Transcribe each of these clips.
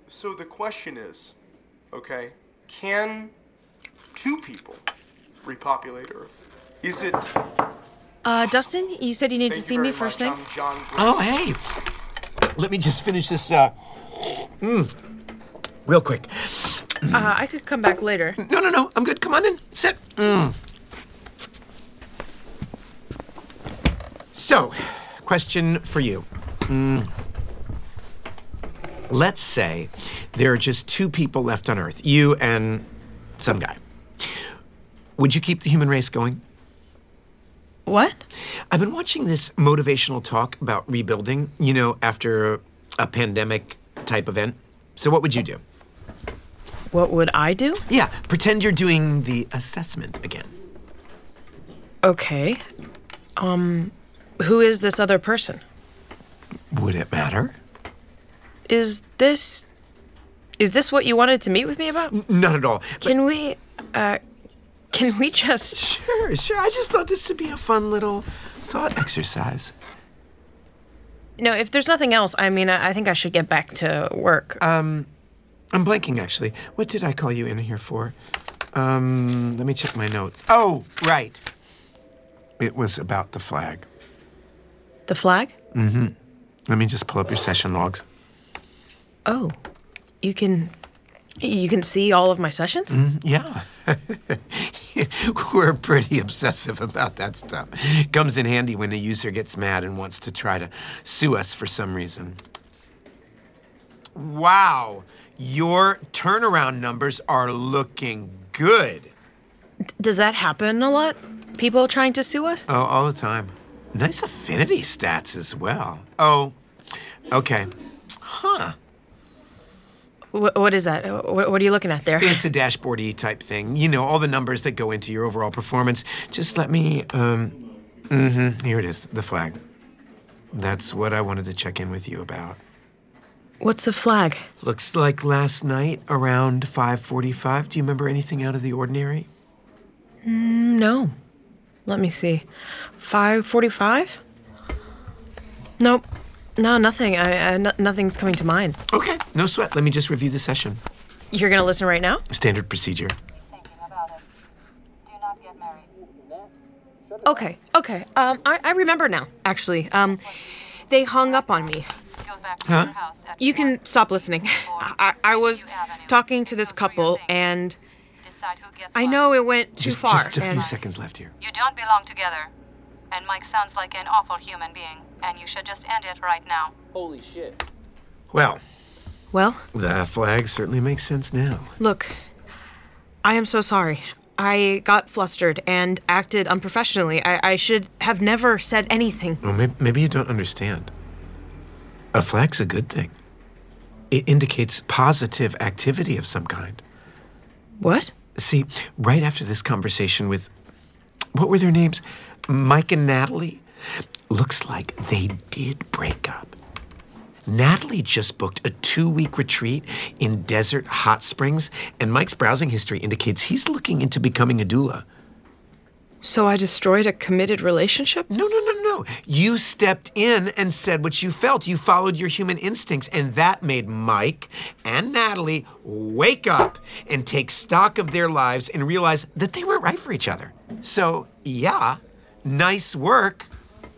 So the question is, okay, can two people repopulate Earth? Is it... Dustin, you said you need to Thank see you me very first much. thing? I'm John Grace. Oh, hey. Let me just finish this, real quick. I could come back later. No. I'm good. Come on in. Sit. So, question for you. Let's say there are just two people left on Earth, you and some guy. Would you keep the human race going? What? I've been watching this motivational talk about rebuilding, after a pandemic type event. So what would you do? What would I do? Yeah, pretend you're doing the assessment again. Okay. Who is this other person? Would it matter? Is this what you wanted to meet with me about? Not at all. Can we just... Sure. I just thought this would be a fun little thought exercise. No, if there's nothing else, I think I should get back to work. I'm blanking, actually. What did I call you in here for? Let me check my notes. Oh, right. It was about the flag. The flag? Mm-hmm. Let me just pull up your session logs. Oh, you can see all of my sessions? Yeah. We're pretty obsessive about that stuff. Comes in handy when a user gets mad and wants to try to sue us for some reason. Wow, your turnaround numbers are looking good. Does that happen a lot? People trying to sue us? Oh, all the time. Nice affinity stats as well. Oh, okay. Huh. What is that? What are you looking at there? It's a dashboard-y type thing. All the numbers that go into your overall performance. Just let me, here it is, the flag. That's what I wanted to check in with you about. What's a flag? Looks like last night around 5:45. Do you remember anything out of the ordinary? No. Let me see. 5:45? Nope. No, nothing. Nothing's coming to mind. Okay, no sweat. Let me just review the session. You're gonna listen right now? Standard procedure. Thinking about it. Do not get married. Okay. I remember now, actually. They hung up on me. Go back to Huh? your house at You can stop listening. I was talking to this couple, and decide who gets I what. know it went too far. Just a few and seconds left here. You don't belong together. And Mike sounds like an awful human being, and you should just end it right now. Holy shit. Well, Well, the flag certainly makes sense now. look, I am so sorry. I got flustered and acted unprofessionally. I should have never said anything. Well, maybe you don't understand. A flag's a good thing. It indicates positive activity of some kind. What? See, right after this conversation with, what were their names? Mike and Natalie? Looks like they did break up. Natalie just booked a 2-week retreat in Desert Hot Springs, and Mike's browsing history indicates he's looking into becoming a doula. So I destroyed a committed relationship? No. You stepped in and said what you felt. You followed your human instincts, and that made Mike and Natalie wake up and take stock of their lives and realize that they weren't right for each other. So, yeah, nice work.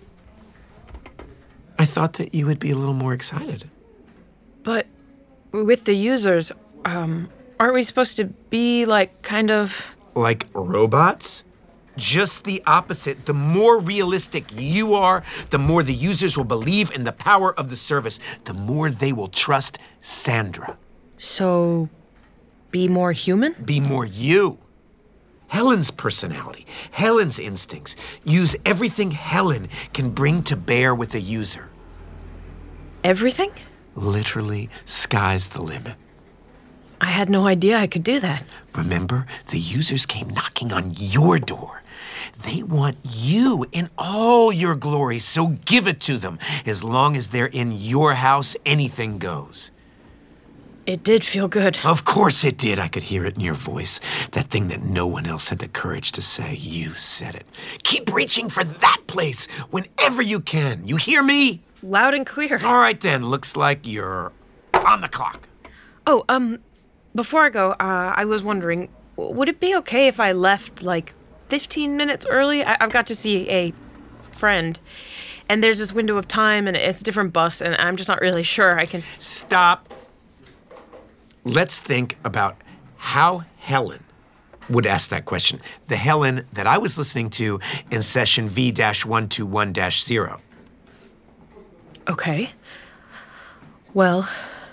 I thought that you would be a little more excited. But with the users, aren't we supposed to be kind of... Like robots? Just the opposite. The more realistic you are, the more the users will believe in the power of the service, the more they will trust Sandra. So, be more human? Be more you. Helen's personality, Helen's instincts. Use everything Helen can bring to bear with a user. Everything? Literally, sky's the limit. I had no idea I could do that. Remember, the users came knocking on your door. They want you in all your glory, so give it to them. As long as they're in your house, anything goes. It did feel good. Of course it did. I could hear it in your voice. That thing that no one else had the courage to say. You said it. Keep reaching for that place whenever you can. You hear me? Loud and clear. All right then. Looks like you're on the clock. Oh, before I go, I was wondering, would it be okay if I left, 15 minutes early? I've got to see a friend, and there's this window of time, and it's a different bus, and I'm just not really sure I can... Stop. Let's think about how Helen would ask that question. The Helen that I was listening to in session V-121-0. Okay. Well...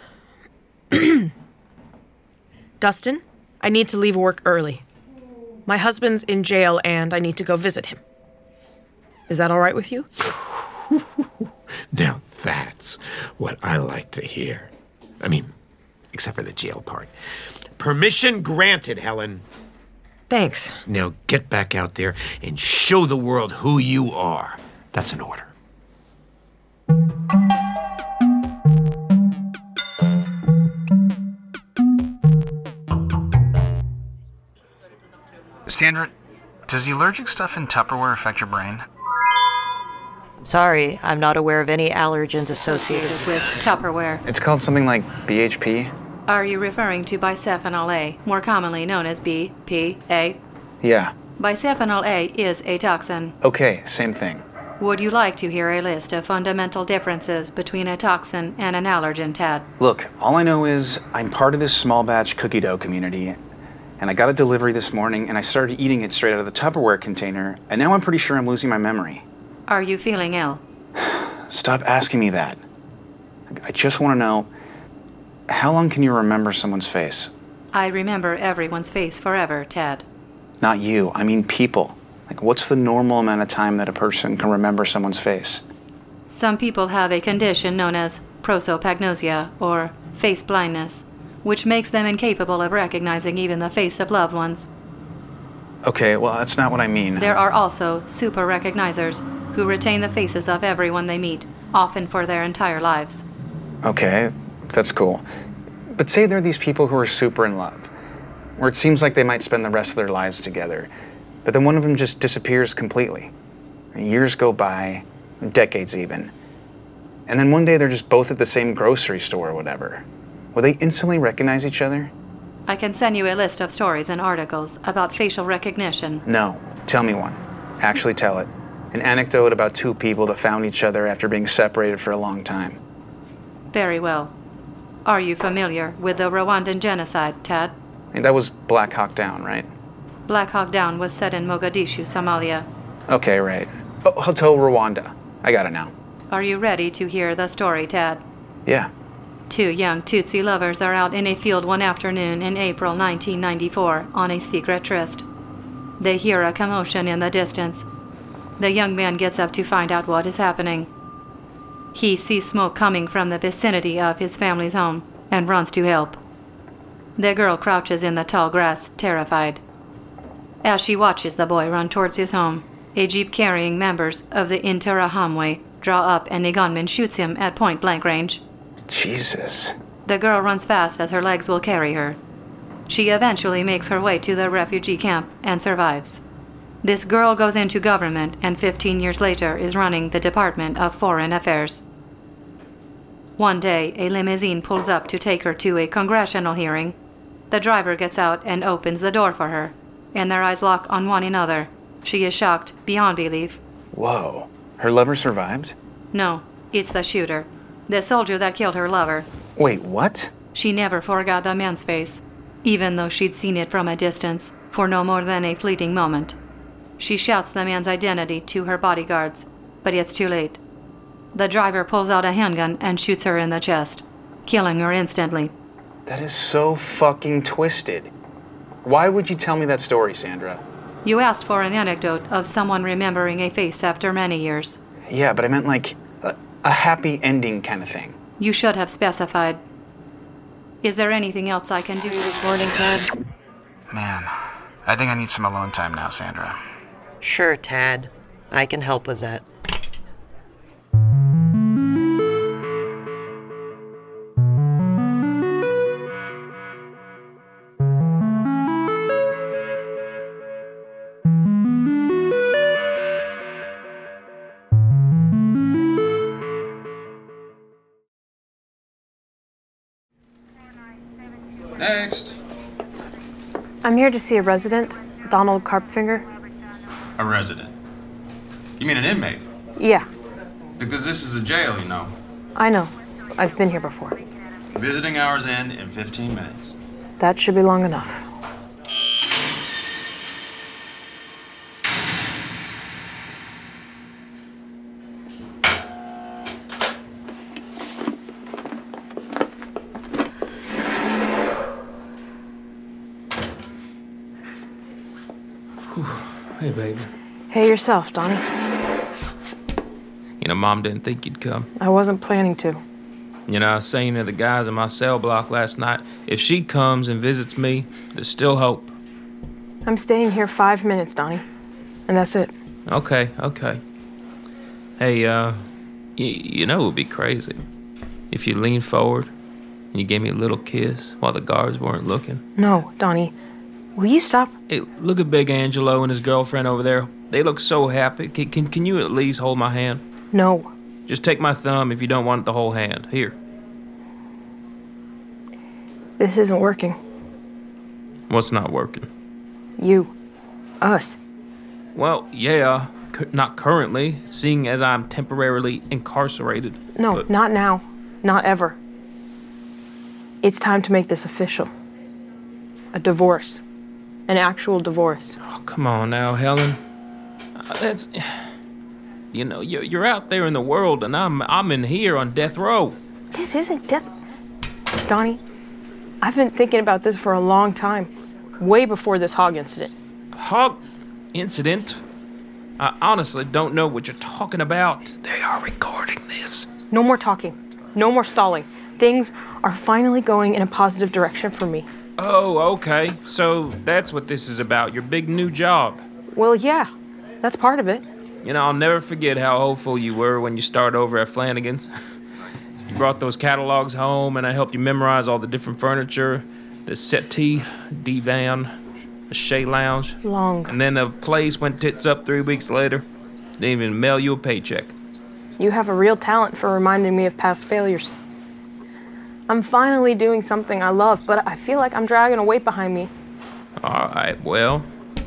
Dustin, I need to leave work early. My husband's in jail, and I need to go visit him. Is that all right with you? Now that's what I like to hear. I mean, except for the jail part. Permission granted, Helen. Thanks. Now get back out there and show the world who you are. That's an order. Sandra, does the allergic stuff in Tupperware affect your brain? Sorry, I'm not aware of any allergens associated With Tupperware. It's called something like BHP. Are you referring to bisphenol A, more commonly known as BPA? Yeah. Bisphenol A is a toxin. Okay, same thing. Would you like to hear a list of fundamental differences between a toxin and an allergen, Tad? Look, all I know is I'm part of this small batch cookie dough community, and I got a delivery this morning, and I started eating it straight out of the Tupperware container, and now I'm pretty sure I'm losing my memory. Are you feeling ill? Stop asking me that. I just want to know, how long can you remember someone's face? I remember everyone's face forever, Tad. Not you, I mean people. What's the normal amount of time that a person can remember someone's face? Some people have a condition known as prosopagnosia, or face blindness, which makes them incapable of recognizing even the face of loved ones. Okay, well, that's not what I mean. There are also super recognizers who retain the faces of everyone they meet, often for their entire lives. Okay, that's cool. But say there are these people who are super in love, where it seems like they might spend the rest of their lives together, but then one of them just disappears completely. Years go by, decades even. And then one day they're just both at the same grocery store or whatever. Will they instantly recognize each other? I can send you a list of stories and articles about facial recognition. No, tell me one. Actually tell it. An anecdote about two people that found each other after being separated for a long time. Very well. Are you familiar with the Rwandan genocide, Tad? That was Black Hawk Down, right? Black Hawk Down was set in Mogadishu, Somalia. Okay, right. Oh, Hotel Rwanda. I got it now. Are you ready to hear the story, Tad? Yeah. Two young Tutsi lovers are out in a field one afternoon in April 1994 on a secret tryst. They hear a commotion in the distance. The young man gets up to find out what is happening. He sees smoke coming from the vicinity of his family's home and runs to help. The girl crouches in the tall grass, terrified. As she watches the boy run towards his home, a jeep carrying members of the Interahamwe draw up and a gunman shoots him at point-blank range. Jesus. The girl runs fast as her legs will carry her. She eventually makes her way to the refugee camp and survives. This girl goes into government and 15 years later is running the Department of Foreign Affairs. One day, a limousine pulls up to take her to a congressional hearing. The driver gets out and opens the door for her, and their eyes lock on one another. She is shocked beyond belief. Whoa. Her lover survived? No, it's the shooter. The soldier that killed her lover. Wait, what? She never forgot the man's face, even though she'd seen it from a distance, for no more than a fleeting moment. She shouts the man's identity to her bodyguards, but it's too late. The driver pulls out a handgun and shoots her in the chest, killing her instantly. That is so fucking twisted. Why would you tell me that story, Sandra? You asked for an anecdote of someone remembering a face after many years. Yeah, but I meant like a happy ending kind of thing. You should have specified. Is there anything else I can do this morning, Tad? Man, I think I need some alone time now, Sandra. Sure, Tad. I can help with that. Next. I'm here to see a resident, Donald Carpfinger. A resident. You mean an inmate? Yeah, Because this is a jail, you know. I know. I've been here before. Visiting hours end in 15 minutes. That should be long enough. Hey, baby. Hey yourself, Donnie. You know, Mom didn't think you'd come. I wasn't planning to. You know, I was saying to the guys in my cell block last night, if she comes and visits me, there's still hope. I'm staying here 5 minutes, Donnie. And that's it. Okay. Hey, you know it would be crazy if you leaned forward and you gave me a little kiss while the guards weren't looking. No, Donnie. Will you stop? Hey, look at Big Angelo and his girlfriend over there. They look so happy. Can you at least hold my hand? No. Just take my thumb if you don't want the whole hand. Here. This isn't working. What's not working? You. Us. Well, yeah, not currently, seeing as I'm temporarily incarcerated. No, but not now. Not ever. It's time to make this official. A divorce. An actual divorce. Oh, come on now, Helen. That's... You know, you're out there in the world, and I'm in here on death row. This isn't death... Donnie, I've been thinking about this for a long time. Way before this hog incident. Hog incident? I honestly don't know what you're talking about. They are recording this. No more talking. No more stalling. Things are finally going in a positive direction for me. Oh, okay. So that's what this is about, your big new job. Well, yeah. That's part of it. You know, I'll never forget how hopeful you were when you started over at Flanagan's. You brought those catalogs home, and I helped you memorize all the different furniture, the settee, divan, the Shea Lounge. Long. And then the place went tits up 3 weeks later. Didn't even mail you a paycheck. You have a real talent for reminding me of past failures. I'm finally doing something I love, but I feel like I'm dragging a weight behind me. All right, well,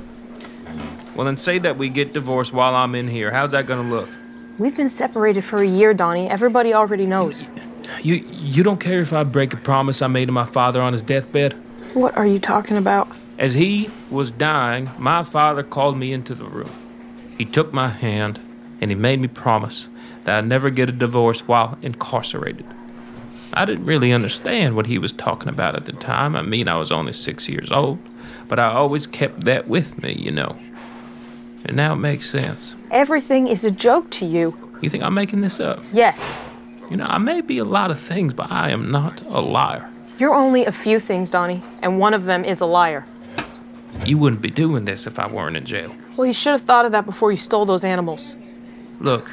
then say that we get divorced while I'm in here. How's that gonna look? We've been separated for a year, Donnie. Everybody already knows. You don't care if I break a promise I made to my father on his deathbed? What are you talking about? As he was dying, my father called me into the room. He took my hand, and he made me promise that I'd never get a divorce while incarcerated. I didn't really understand what he was talking about at the time. I mean, I was only 6 years old, but I always kept that with me, you know. And now it makes sense. Everything is a joke to you. You think I'm making this up? Yes. You know, I may be a lot of things, but I am not a liar. You're only a few things, Donnie, and one of them is a liar. You wouldn't be doing this if I weren't in jail. Well, you should have thought of that before you stole those animals. Look,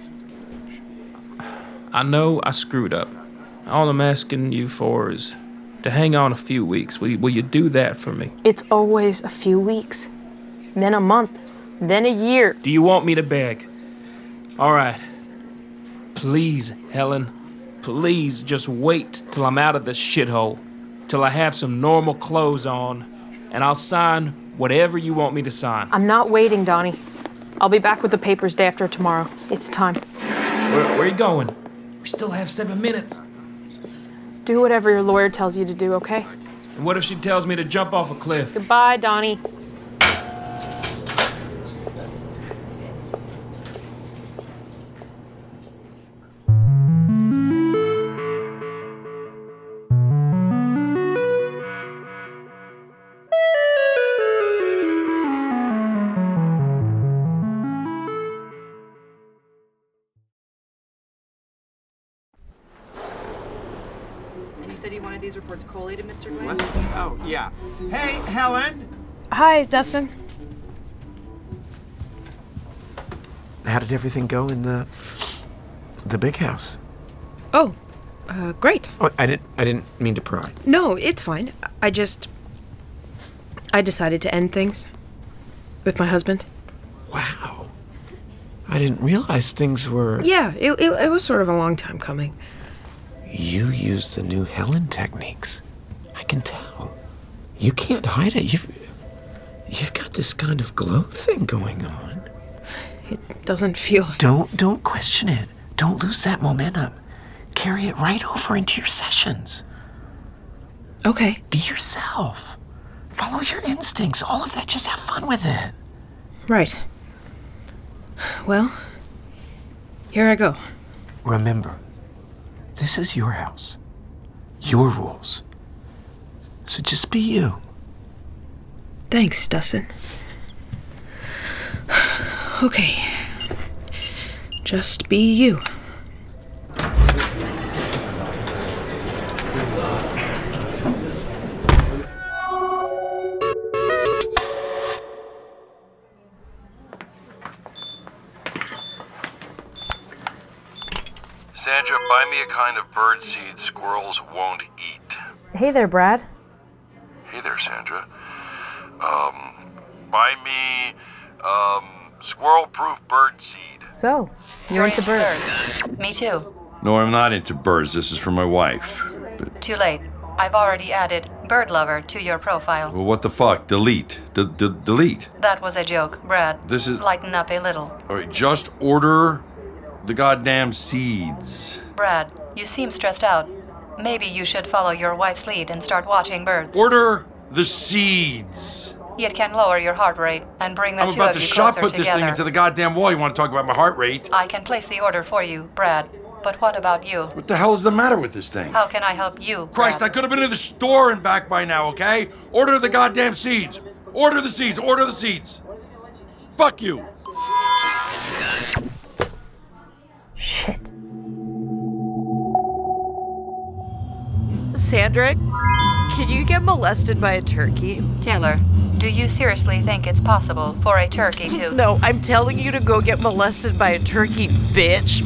I know I screwed up. All I'm asking you for is to hang on a few weeks. Will you do that for me? It's always a few weeks, then a month, then a year. Do you want me to beg? All right. Please, Helen. Please just wait till I'm out of this shithole. Till I have some normal clothes on. And I'll sign whatever you want me to sign. I'm not waiting, Donnie. I'll be back with the papers day after tomorrow. It's time. Where are you going? We still have 7 minutes. Do whatever your lawyer tells you to do, okay? And what if she tells me to jump off a cliff? Goodbye, Donnie. said you wanted these reports collated, Mr. Glenn? What? Oh, yeah. Hey, Helen! Hi, Dustin. How did everything go in the big house? Oh, great. Oh, I didn't mean to pry. No, it's fine. I decided to end things with my husband. Wow. I didn't realize things were... Yeah, it was sort of a long time coming. You used the new Helen techniques. I can tell. You can't hide it. You've got this kind of glow thing going on. It doesn't feel... Don't question it. Don't lose that momentum. Carry it right over into your sessions. Okay. Be yourself. Follow your instincts. All of that. Just have fun with it. Right. Well, here I go. Remember, this is your house. Your rules. So just be you. Thanks, Dustin. Okay. Just be you. Sandra, buy me a kind of bird seed squirrels won't eat. Hey there, Brad. Hey there, Sandra. Buy me, squirrel-proof bird seed. So, you're into birds. Me too. No, I'm not into birds. This is for my wife. But, Too late. I've already added Bird Lover to your profile. well, what the fuck? Delete. Delete. That was a joke, Brad. This is... Lighten up a little. All right, just order the goddamn seeds. Brad, you seem stressed out. Maybe you should follow your wife's lead and start watching birds. Order the seeds. It can lower your heart rate and bring the I'm two about of to you shot closer put this together. thing into the goddamn wall. You want to talk about my heart rate? I can place the order for you, Brad. But what about you? What the hell is the matter with this thing? How can I help you, Christ, I Brad? could have been in the store and back by now, okay? Order the goddamn seeds. Order the seeds. Order the seeds. Fuck you. Shit. Sandra, can you get molested by a turkey? Taylor, do you seriously think it's possible for a turkey to... No, I'm telling you to go get molested by a turkey, bitch.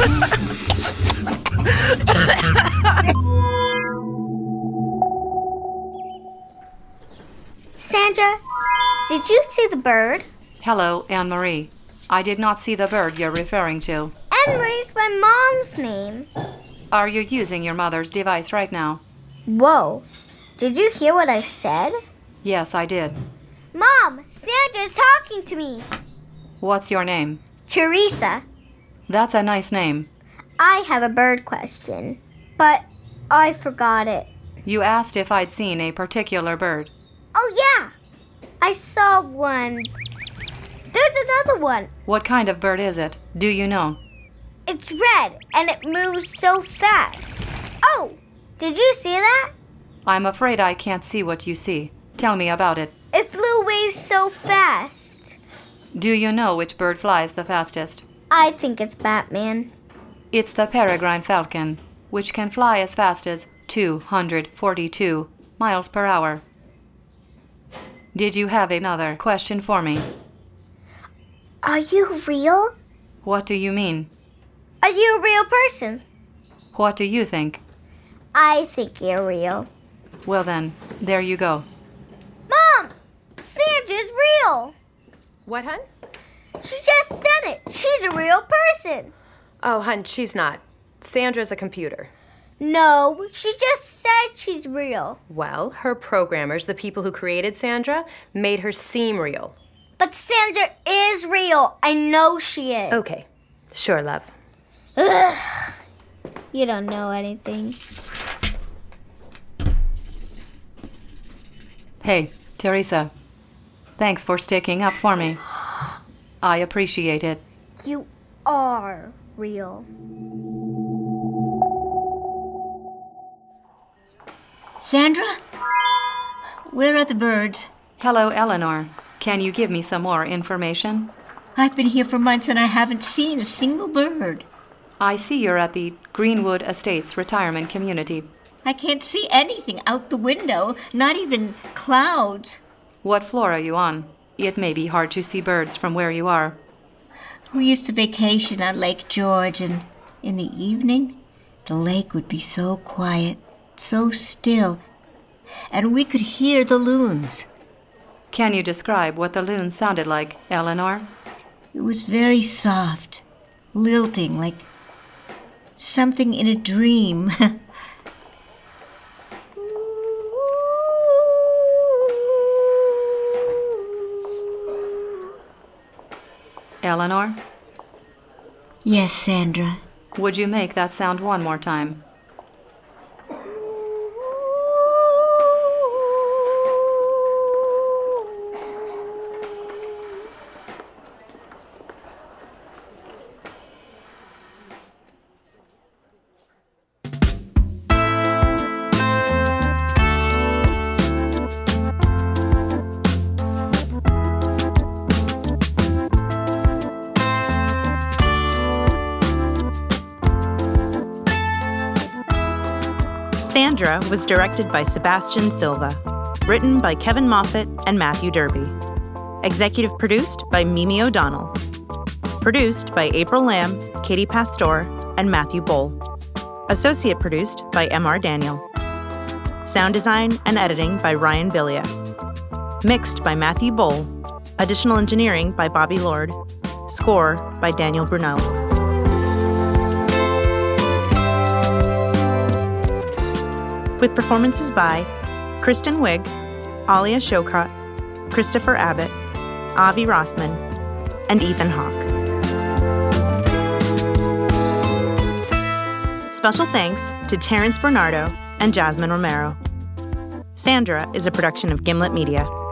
Sandra, did you see the bird? Hello, Anne-Marie. I did not see the bird you're referring to. Anne-Marie's my mom's name. Are you using your mother's device right now? Whoa, did you hear what I said? Yes, I did. Mom, Sandra's talking to me. What's your name? Teresa, That's a nice name. I have a bird question, but I forgot it. You asked if I'd seen a particular bird. Oh yeah, I saw one. There's another one. What kind of bird is it? Do you know? It's red and it moves so fast. Oh, did you see that? I'm afraid I can't see what you see. Tell me about it. It flew away so fast. Do you know which bird flies the fastest? I think it's Batman. It's the peregrine falcon, which can fly as fast as 242 miles per hour. Did you have another question for me? Are you real? What do you mean? Are you a real person? What do you think? I think you're real. Well then, there you go. Mom! Sandra's real! What, hun? She just said it. She's a real person. Oh, hun, she's not. Sandra's a computer. No, she just said she's real. Well, her programmers, the people who created Sandra, made her seem real. But Sandra is real. I know she is. Okay. Sure, love. Ugh. You don't know anything. Hey, Teresa. Thanks for sticking up for me. I appreciate it. You are real. Sandra? Where are the birds? Hello, Eleanor. Can you give me some more information? I've been here for months and I haven't seen a single bird. I see you're at the Greenwood Estates retirement community. I can't see anything out the window, not even clouds. What floor are you on? It may be hard to see birds from where you are. We used to vacation on Lake George, and in the evening, the lake would be so quiet, so still, and we could hear the loons. Can you describe what the loons sounded like, Eleanor? It was very soft, lilting, like something in a dream. Eleanor? Yes, Sandra. Would you make that sound one more time? Sandra was directed by Sebastian Silva, written by Kevin Moffat and Matthew Derby. Executive produced by Mimi O'Donnell. Produced by April Lamb, Katie Pastor, and Matthew Bowl. Associate produced by M.R. Daniel. Sound design and editing by Ryan Billia. Mixed by Matthew Bowl. Additional engineering by Bobby Lord. Score by Daniel Brunello. With performances by Kristen Wiig, Alia Shokot, Christopher Abbott, Avi Rothman, and Ethan Hawke. Special thanks to Terrence Bernardo and Jasmine Romero. Sandra is a production of Gimlet Media.